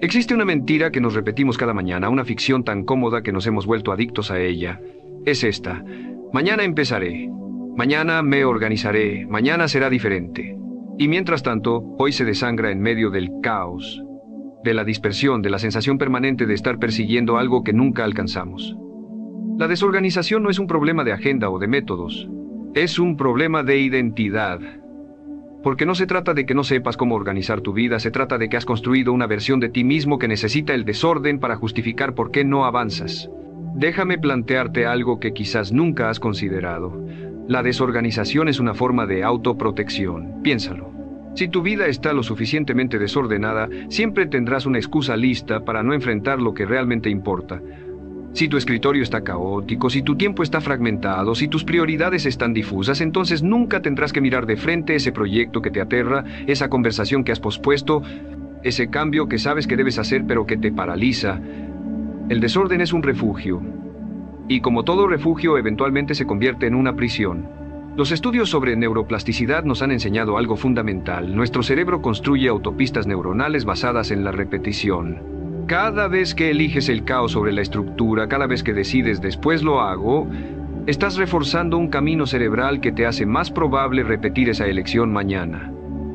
Existe una mentira que nos repetimos cada mañana, una ficción tan cómoda que nos hemos vuelto adictos a ella. Es esta: mañana empezaré, mañana me organizaré, mañana será diferente. Y mientras tanto, hoy se desangra en medio del caos, de la dispersión, de la sensación permanente de estar persiguiendo algo que nunca alcanzamos. La desorganización no es un problema de agenda o de métodos, es un problema de identidad. Porque no se trata de que no sepas cómo organizar tu vida, se trata de que has construido una versión de ti mismo que necesita el desorden para justificar por qué no avanzas. Déjame plantearte algo que quizás nunca has considerado. La desorganización es una forma de autoprotección. Piénsalo. Si tu vida está lo suficientemente desordenada, siempre tendrás una excusa lista para no enfrentar lo que realmente importa. Si tu escritorio está caótico, si tu tiempo está fragmentado, si tus prioridades están difusas, entonces nunca tendrás que mirar de frente ese proyecto que te aterra, esa conversación que has pospuesto, ese cambio que sabes que debes hacer pero que te paraliza. El desorden es un refugio. Y como todo refugio, eventualmente se convierte en una prisión. Los estudios sobre neuroplasticidad nos han enseñado algo fundamental. Nuestro cerebro construye autopistas neuronales basadas en la repetición. Cada vez que eliges el caos sobre la estructura, cada vez que decides después lo hago, estás reforzando un camino cerebral que te hace más probable repetir esa elección mañana.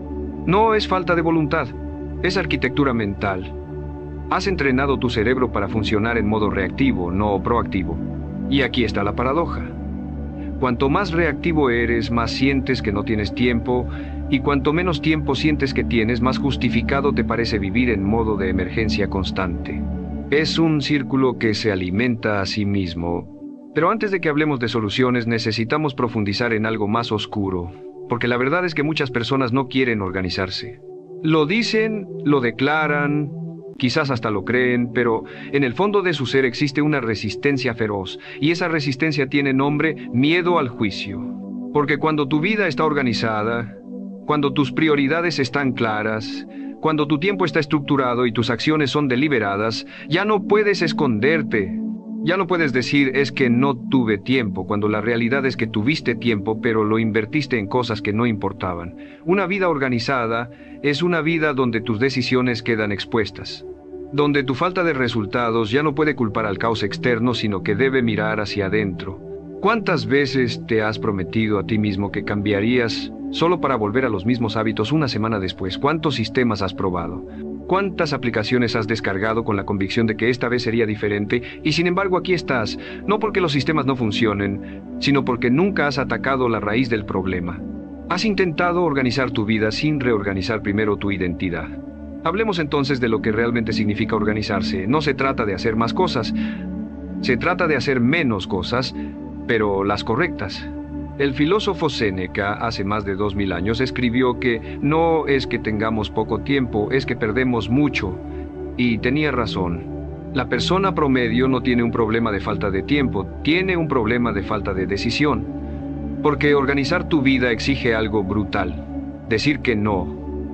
No es falta de voluntad, es arquitectura mental. Has entrenado tu cerebro para funcionar en modo reactivo, no proactivo. Y aquí está la paradoja. Cuanto más reactivo eres, más sientes que no tienes tiempo, y cuanto menos tiempo sientes que tienes, más justificado te parece vivir en modo de emergencia constante. Es un círculo que se alimenta a sí mismo. Pero antes de que hablemos de soluciones, necesitamos profundizar en algo más oscuro, porque la verdad es que muchas personas no quieren organizarse. Lo dicen, lo declaran, quizás hasta lo creen, pero en el fondo de su ser existe una resistencia feroz, y esa resistencia tiene nombre: miedo al juicio. Porque cuando tu vida está organizada, cuando tus prioridades están claras, cuando tu tiempo está estructurado y tus acciones son deliberadas, ya no puedes esconderte. Ya no puedes decir es que no tuve tiempo, cuando la realidad es que tuviste tiempo, pero lo invertiste en cosas que no importaban. Una vida organizada es una vida donde tus decisiones quedan expuestas, donde tu falta de resultados ya no puede culpar al caos externo, sino que debe mirar hacia adentro. ¿Cuántas veces te has prometido a ti mismo que cambiarías solo para volver a los mismos hábitos una semana después? ¿Cuántos sistemas has probado? ¿Cuántas aplicaciones has descargado con la convicción de que esta vez sería diferente? Y sin embargo aquí estás, no porque los sistemas no funcionen, sino porque nunca has atacado la raíz del problema. Has intentado organizar tu vida sin reorganizar primero tu identidad. Hablemos entonces de lo que realmente significa organizarse. No se trata de hacer más cosas, se trata de hacer menos cosas, pero las correctas. El filósofo Séneca, hace más de 2000 años, escribió que no es que tengamos poco tiempo, es que perdemos mucho. Y tenía razón. La persona promedio no tiene un problema de falta de tiempo, tiene un problema de falta de decisión. Porque organizar tu vida exige algo brutal: decir que no.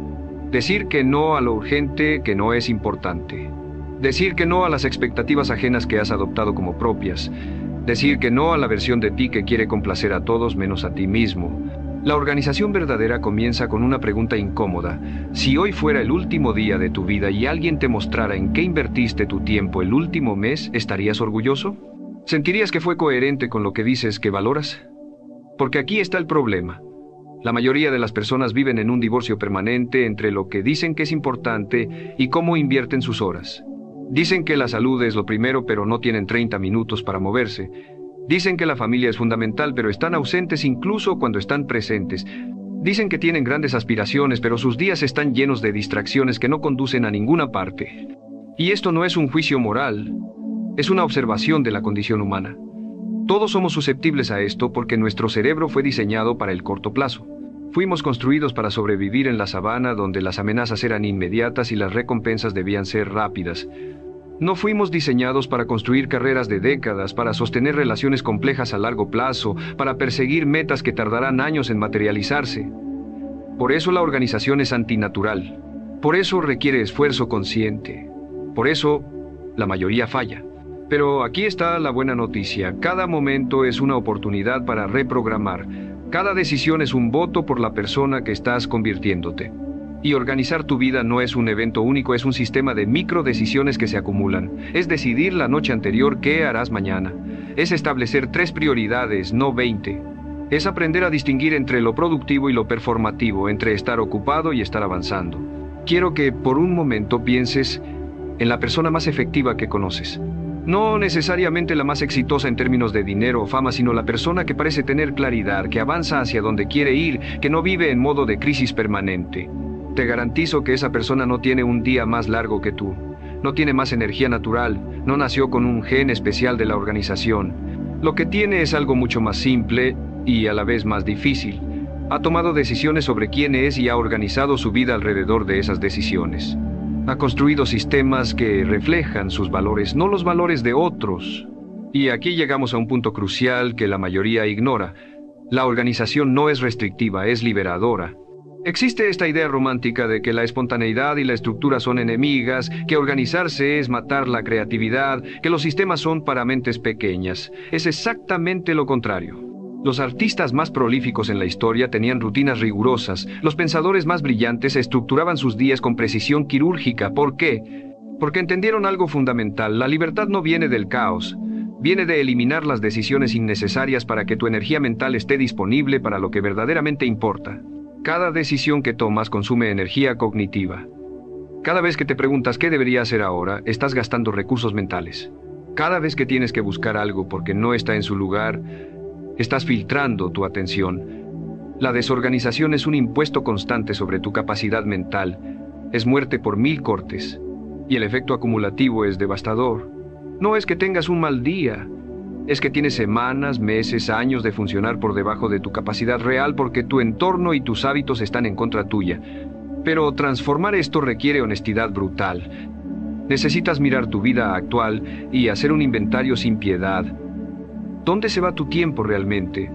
Decir que no a lo urgente que no es importante. Decir que no a las expectativas ajenas que has adoptado como propias. Decir que no a la versión de ti que quiere complacer a todos menos a ti mismo. La organización verdadera comienza con una pregunta incómoda. Si hoy fuera el último día de tu vida y alguien te mostrara en qué invertiste tu tiempo el último mes, ¿estarías orgulloso? ¿Sentirías que fue coherente con lo que dices que valoras? Porque aquí está el problema. La mayoría de las personas viven en un divorcio permanente entre lo que dicen que es importante y cómo invierten sus horas. Dicen que la salud es lo primero, pero no tienen 30 minutos para moverse. Dicen que la familia es fundamental, pero están ausentes incluso cuando están presentes. Dicen que tienen grandes aspiraciones, pero sus días están llenos de distracciones que no conducen a ninguna parte. Y esto no es un juicio moral, es una observación de la condición humana. Todos somos susceptibles a esto porque nuestro cerebro fue diseñado para el corto plazo. Fuimos construidos para sobrevivir en la sabana, donde las amenazas eran inmediatas y las recompensas debían ser rápidas. No fuimos diseñados para construir carreras de décadas, para sostener relaciones complejas a largo plazo, para perseguir metas que tardarán años en materializarse. Por eso la organización es antinatural. Por eso requiere esfuerzo consciente. Por eso la mayoría falla. Pero aquí está la buena noticia. Cada momento es una oportunidad para reprogramar. Cada decisión es un voto por la persona que estás convirtiéndote. Y organizar tu vida no es un evento único, es un sistema de microdecisiones que se acumulan. Es decidir la noche anterior qué harás mañana. Es establecer 3 prioridades, no 20. Es aprender a distinguir entre lo productivo y lo performativo, entre estar ocupado y estar avanzando. Quiero que por un momento pienses en la persona más efectiva que conoces. No necesariamente la más exitosa en términos de dinero o fama, sino la persona que parece tener claridad, que avanza hacia donde quiere ir, que no vive en modo de crisis permanente. Te garantizo que esa persona no tiene un día más largo que tú. No tiene más energía natural, no nació con un gen especial de la organización. Lo que tiene es algo mucho más simple y a la vez más difícil. Ha tomado decisiones sobre quién es y ha organizado su vida alrededor de esas decisiones. Ha construido sistemas que reflejan sus valores, no los valores de otros. Y aquí llegamos a un punto crucial que la mayoría ignora. La organización no es restrictiva, es liberadora. Existe esta idea romántica de que la espontaneidad y la estructura son enemigas, que organizarse es matar la creatividad, que los sistemas son para mentes pequeñas. Es exactamente lo contrario. Los artistas más prolíficos en la historia tenían rutinas rigurosas. Los pensadores más brillantes estructuraban sus días con precisión quirúrgica. ¿Por qué? Porque entendieron algo fundamental. La libertad no viene del caos. Viene de eliminar las decisiones innecesarias para que tu energía mental esté disponible para lo que verdaderamente importa. Cada decisión que tomas consume energía cognitiva. Cada vez que te preguntas qué debería hacer ahora, estás gastando recursos mentales. Cada vez que tienes que buscar algo porque no está en su lugar, estás filtrando tu atención. La desorganización es un impuesto constante sobre tu capacidad mental. Es muerte por 1000 cortes. Y el efecto acumulativo es devastador. No es que tengas un mal día. Es que tienes semanas, meses, años de funcionar por debajo de tu capacidad real porque tu entorno y tus hábitos están en contra tuya. Pero transformar esto requiere honestidad brutal. Necesitas mirar tu vida actual y hacer un inventario sin piedad. ¿Dónde se va tu tiempo realmente?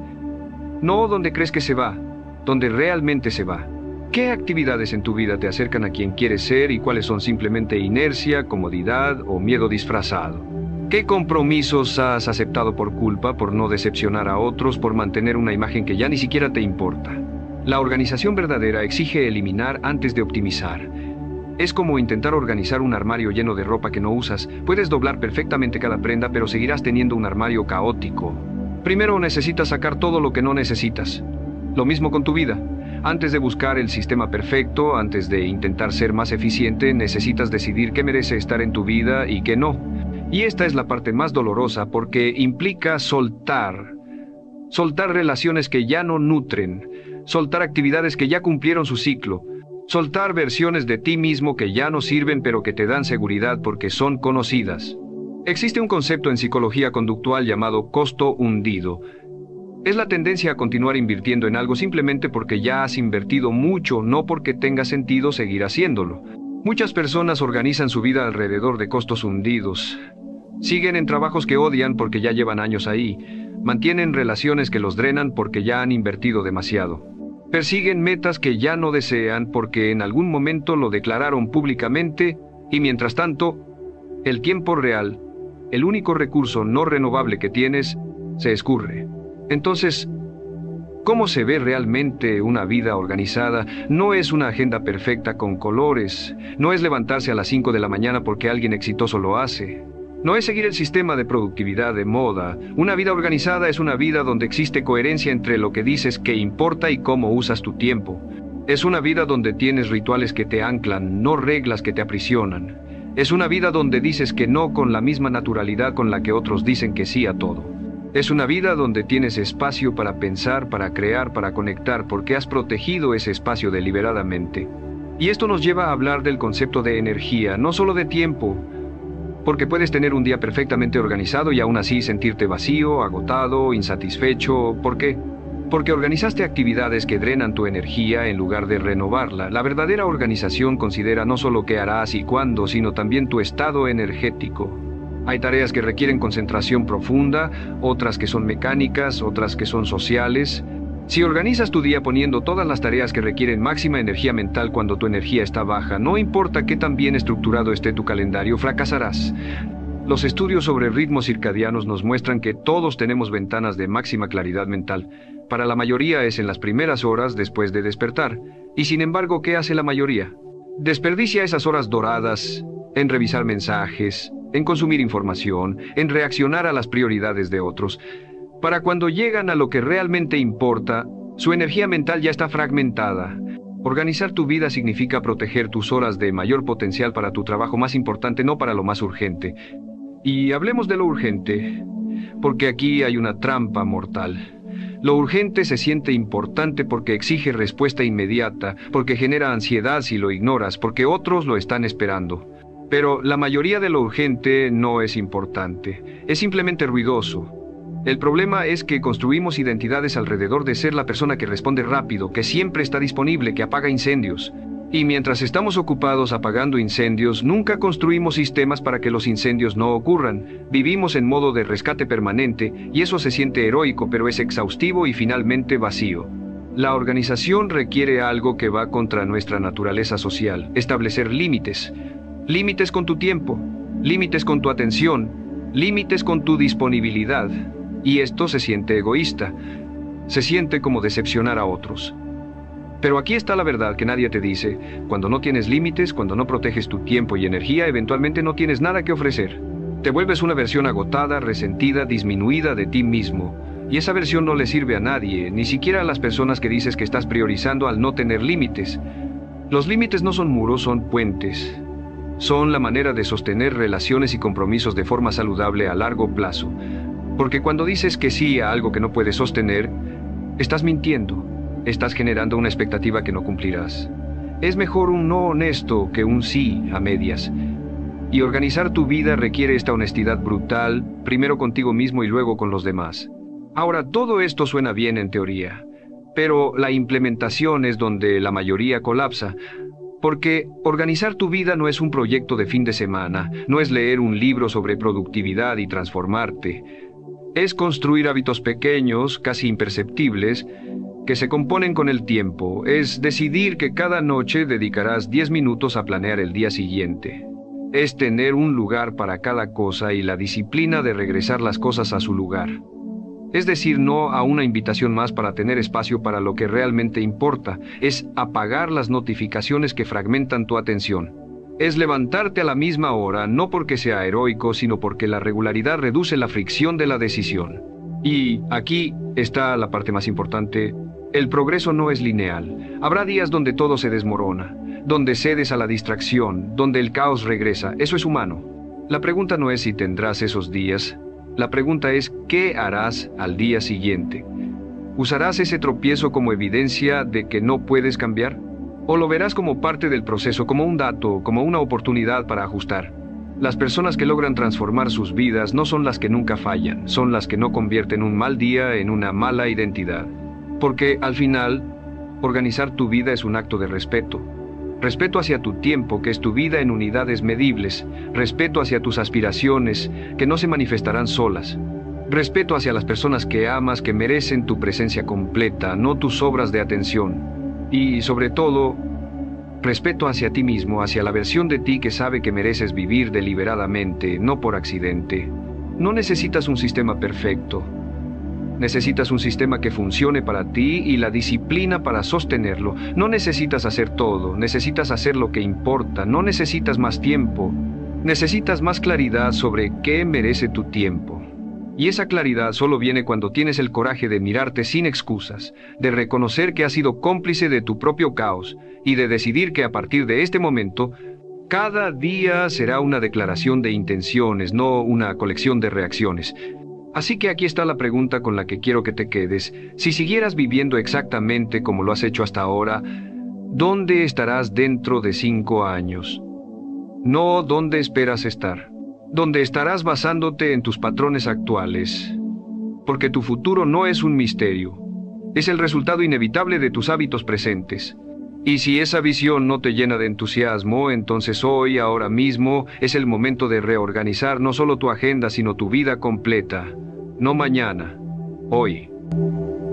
No donde crees que se va, donde realmente se va. ¿Qué actividades en tu vida te acercan a quien quieres ser y cuáles son simplemente inercia, comodidad o miedo disfrazado? ¿Qué compromisos has aceptado por culpa, por no decepcionar a otros, por mantener una imagen que ya ni siquiera te importa? La organización verdadera exige eliminar antes de optimizar. Es como intentar organizar un armario lleno de ropa que no usas. Puedes doblar perfectamente cada prenda, pero seguirás teniendo un armario caótico. Primero necesitas sacar todo lo que no necesitas. Lo mismo con tu vida. Antes de buscar el sistema perfecto, antes de intentar ser más eficiente, necesitas decidir qué merece estar en tu vida y qué no. Y esta es la parte más dolorosa porque implica soltar. Soltar relaciones que ya no nutren. Soltar actividades que ya cumplieron su ciclo. Soltar versiones de ti mismo que ya no sirven pero que te dan seguridad porque son conocidas. Existe un concepto en psicología conductual llamado costo hundido. Es la tendencia a continuar invirtiendo en algo simplemente porque ya has invertido mucho, no porque tenga sentido seguir haciéndolo. Muchas personas organizan su vida alrededor de costos hundidos. Siguen en trabajos que odian porque ya llevan años ahí. Mantienen relaciones que los drenan porque ya han invertido demasiado. Persiguen metas que ya no desean porque en algún momento lo declararon públicamente y mientras tanto, el tiempo real, el único recurso no renovable que tienes, se escurre. Entonces, ¿cómo se ve realmente una vida organizada? No es una agenda perfecta con colores, no es levantarse a las 5 de la mañana porque alguien exitoso lo hace. No es seguir el sistema de productividad de moda. Una vida organizada es una vida donde existe coherencia entre lo que dices que importa y cómo usas tu tiempo. Es una vida donde tienes rituales que te anclan, no reglas que te aprisionan. Es una vida donde dices que no con la misma naturalidad con la que otros dicen que sí a todo. Es una vida donde tienes espacio para pensar, para crear, para conectar, porque has protegido ese espacio deliberadamente. Y esto nos lleva a hablar del concepto de energía, no solo de tiempo. Porque puedes tener un día perfectamente organizado y aún así sentirte vacío, agotado, insatisfecho. ¿Por qué? Porque organizaste actividades que drenan tu energía en lugar de renovarla. La verdadera organización considera no solo qué harás y cuándo, sino también tu estado energético. Hay tareas que requieren concentración profunda, otras que son mecánicas, otras que son sociales. Si organizas tu día poniendo todas las tareas que requieren máxima energía mental cuando tu energía está baja, no importa qué tan bien estructurado esté tu calendario, fracasarás. Los estudios sobre ritmos circadianos nos muestran que todos tenemos ventanas de máxima claridad mental. Para la mayoría es en las primeras horas después de despertar, Y sin embargo, ¿qué hace la mayoría? Desperdicia esas horas doradas en revisar mensajes, en consumir información, en reaccionar a las prioridades de otros. Para cuando llegan a lo que realmente importa, su energía mental ya está fragmentada. Organizar tu vida significa proteger tus horas de mayor potencial para tu trabajo más importante, no para lo más urgente. Y hablemos de lo urgente, porque aquí hay una trampa mortal. Lo urgente se siente importante porque exige respuesta inmediata, porque genera ansiedad si lo ignoras, porque otros lo están esperando. Pero la mayoría de lo urgente no es importante, es simplemente ruidoso. El problema es que construimos identidades alrededor de ser la persona que responde rápido, que siempre está disponible, que apaga incendios. Y mientras estamos ocupados apagando incendios, nunca construimos sistemas para que los incendios no ocurran. Vivimos en modo de rescate permanente, y eso se siente heroico, pero es exhaustivo y finalmente vacío. La organización requiere algo que va contra nuestra naturaleza social: establecer límites. Límites con tu tiempo, límites con tu atención, límites con tu disponibilidad. Y esto se siente egoísta, se siente como decepcionar a otros. Pero aquí está la verdad que nadie te dice: cuando no tienes límites, cuando no proteges tu tiempo y energía, eventualmente no tienes nada que ofrecer. Te vuelves una versión agotada, resentida, disminuida de ti mismo. Y esa versión no le sirve a nadie, ni siquiera a las personas que dices que estás priorizando al no tener límites. Los límites no son muros, son puentes. Son la manera de sostener relaciones y compromisos de forma saludable a largo plazo. Porque cuando dices que sí a algo que no puedes sostener, estás mintiendo. Estás generando una expectativa que no cumplirás. Es mejor un no honesto que un sí a medias. Y organizar tu vida requiere esta honestidad brutal, primero contigo mismo y luego con los demás. Ahora, todo esto suena bien en teoría, pero la implementación es donde la mayoría colapsa. Porque organizar tu vida no es un proyecto de fin de semana, no es leer un libro sobre productividad y transformarte. Es construir hábitos pequeños, casi imperceptibles, que se componen con el tiempo. Es decidir que cada noche dedicarás 10 minutos a planear el día siguiente. Es tener un lugar para cada cosa y la disciplina de regresar las cosas a su lugar. Es decir no a una invitación más para tener espacio para lo que realmente importa. Es apagar las notificaciones que fragmentan tu atención. Es levantarte a la misma hora, no porque sea heroico, sino porque la regularidad reduce la fricción de la decisión. Y aquí está la parte más importante. El progreso no es lineal. Habrá días donde todo se desmorona, donde cedes a la distracción, donde el caos regresa. Eso es humano. La pregunta no es si tendrás esos días. La pregunta es, ¿qué harás al día siguiente? ¿Usarás ese tropiezo como evidencia de que no puedes cambiar? ¿O lo verás como parte del proceso, como un dato, como una oportunidad para ajustar? Las personas que logran transformar sus vidas no son las que nunca fallan, son las que no convierten un mal día en una mala identidad. Porque, al final, organizar tu vida es un acto de respeto. Respeto hacia tu tiempo, que es tu vida en unidades medibles. Respeto hacia tus aspiraciones, que no se manifestarán solas. Respeto hacia las personas que amas, que merecen tu presencia completa, no tus obras de atención. Y, sobre todo, respeto hacia ti mismo, hacia la versión de ti que sabe que mereces vivir deliberadamente, no por accidente. No necesitas un sistema perfecto. Necesitas un sistema que funcione para ti y la disciplina para sostenerlo. No necesitas hacer todo, necesitas hacer lo que importa. No necesitas más tiempo. Necesitas más claridad sobre qué merece tu tiempo. Y esa claridad solo viene cuando tienes el coraje de mirarte sin excusas, de reconocer que has sido cómplice de tu propio caos y de decidir que a partir de este momento, cada día será una declaración de intenciones, no una colección de reacciones. Así que aquí está la pregunta con la que quiero que te quedes. Si siguieras viviendo exactamente como lo has hecho hasta ahora, ¿dónde estarás dentro de 5 años? No dónde esperas estar. Donde estarás basándote en tus patrones actuales. Porque tu futuro no es un misterio. Es el resultado inevitable de tus hábitos presentes. Y si esa visión no te llena de entusiasmo, entonces hoy, ahora mismo, es el momento de reorganizar no solo tu agenda, sino tu vida completa. No mañana, hoy.